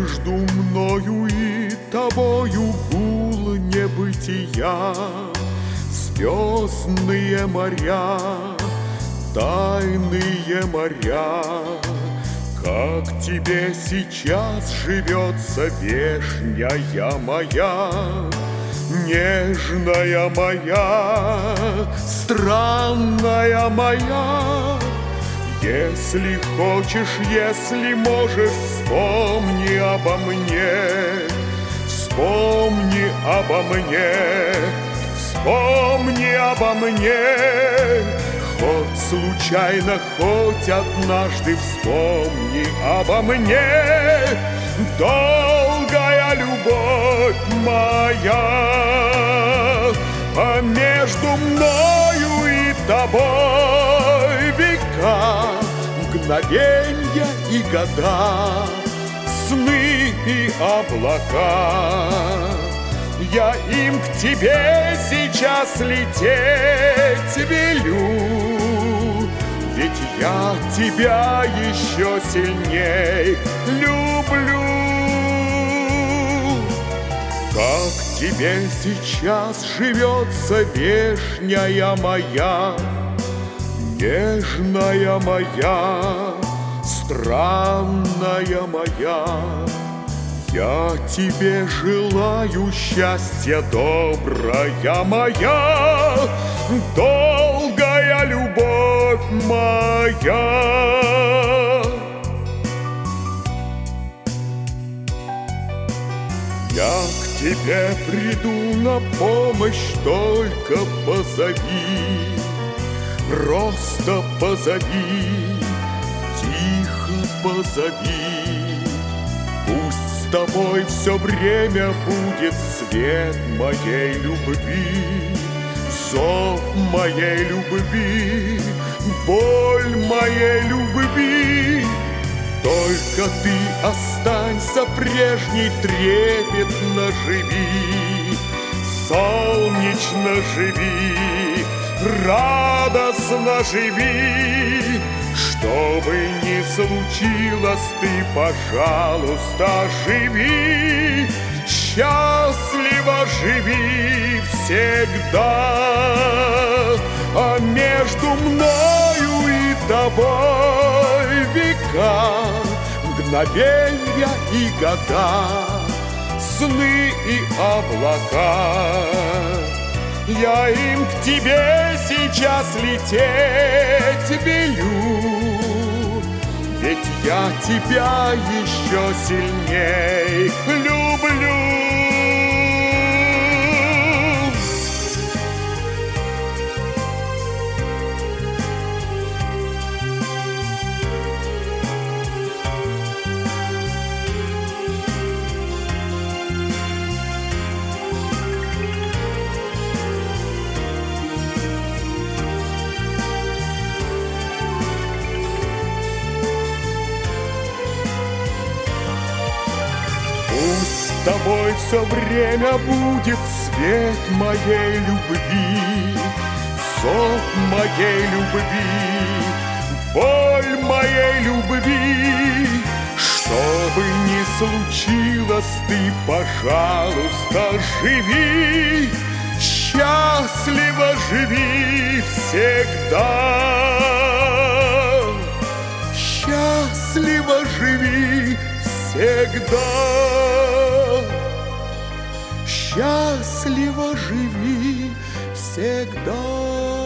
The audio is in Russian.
Между мною и тобою гул небытия, звездные моря, тайные моря. Как тебе сейчас живется, вешняя моя, нежная моя, странная моя? Если хочешь, если можешь, вспомни обо мне, вспомни обо мне, вспомни обо мне. Хоть случайно, хоть однажды вспомни обо мне. Долгая любовь моя, а между мною и тобой века, мгновенья и года, сны и облака. Я им к тебе сейчас лететь велю, ведь я тебя еще сильней люблю. Как тебе сейчас живется, вешняя моя, нежная моя, странная моя? Я тебе желаю счастья, добрая моя, долгая любовь моя. Я к тебе приду на помощь, только позови, просто позови, тихо позови. Пусть с тобой все время будет свет моей любви, зов моей любви, боль моей любви. Только ты останься прежней, трепетно живи, солнечно живи, радостно живи. Что бы ни случилось, ты, пожалуйста, живи, счастливо живи всегда. А между мною и тобой века, мгновенья и года, сны и облака. Я им к тебе сейчас лететь велю, ведь я тебя еще сильней люблю. С тобой все время будет свет моей любви, зов моей любви, боль моей любви. Что бы ни случилось, ты, пожалуйста, живи, счастливо живи всегда. Счастливо живи всегда. Счастливо живи всегда.